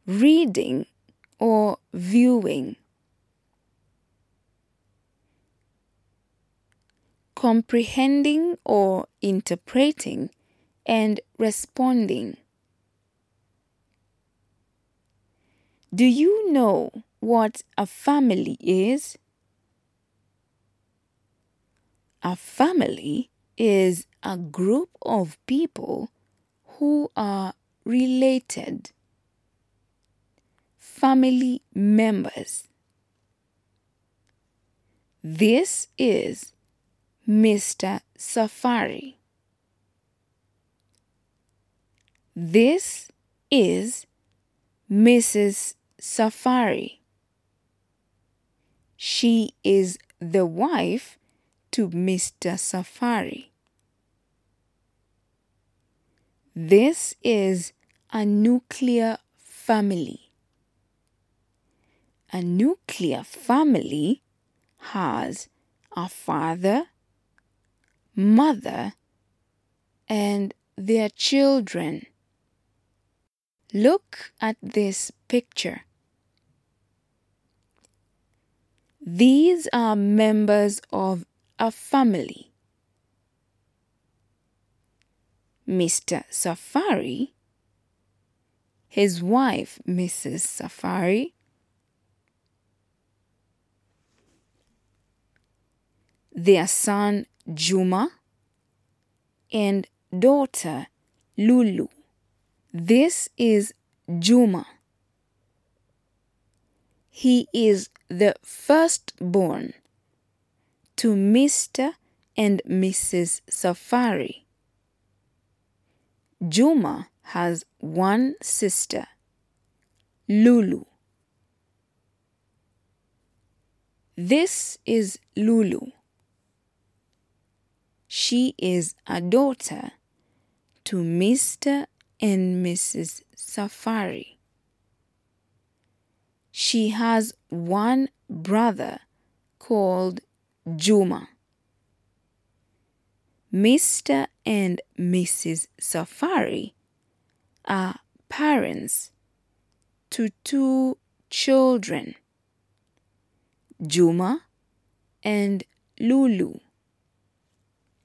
reading or viewing, comprehending or interpreting, and responding. Do you know what a family is? A family is a group of people who are related. Family members. This is Mr. Safari. This is Mrs. Safari. She is the wife to Mr. Safari. This is a nuclear family. A nuclear family has a father, mother, and their children. Look at this picture. These are members of a family. Mr. Safari, his wife Mrs. Safari, their son Juma, and daughter Lulu. This is Juma. He is the firstborn to Mr. and Mrs. Safari. Juma has one sister, Lulu. This is Lulu. She is a daughter to Mr. and Mrs. Safari. She has one brother called Juma. Mr. and Mrs. Safari are parents to two children, Juma and Lulu.